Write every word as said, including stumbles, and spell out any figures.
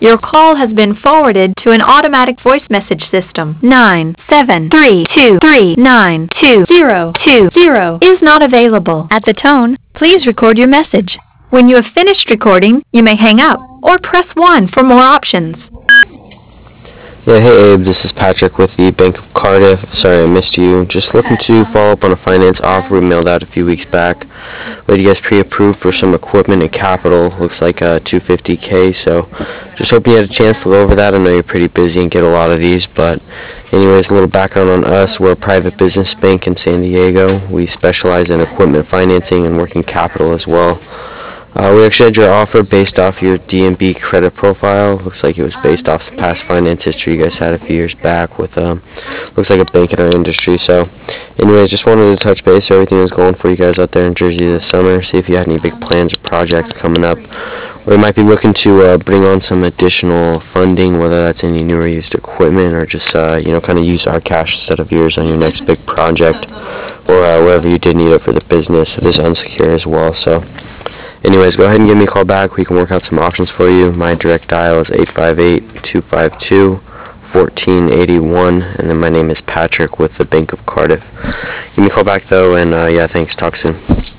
Your call has been forwarded to an automatic voice message system. nine seven three two three nine two zero two zero is not available. At the tone, please record your message. When you have finished recording, you may hang up or press one for more options. Yeah, hey Abe, this is Patrick with the Bank of Cardiff. Sorry I missed you. Just looking to follow up on a finance offer we mailed out a few weeks back. We had you guys pre-approved for some equipment and capital. Looks like uh, two hundred fifty K, so just hoping you had a chance to go over that. I know you're pretty busy and get a lot of these, but anyways, a little background on us. We're a private business bank in San Diego. We specialize in equipment financing and working capital as well. Uh, we actually had your offer based off your D and B credit profile. Looks like it was based off some past finance history you guys had a few years back with, um, looks like a bank in our industry. So, anyways, just wanted to touch base. Everything was going for you guys out there in Jersey this summer. See if you had any big plans or projects coming up. We might be looking to uh, bring on some additional funding, whether that's any new or used equipment or just, uh, you know, kind of use our cash instead of yours on your next big project or uh, wherever you did need it for the business. It is unsecured as well, so... Anyways, go ahead and give me a call back. We can work out some options for you. My direct dial is eight five eight, two five two, one four eight one, and then my name is Patrick with the Bank of Cardiff. Give me a call back, though, and uh, yeah, thanks. Talk soon.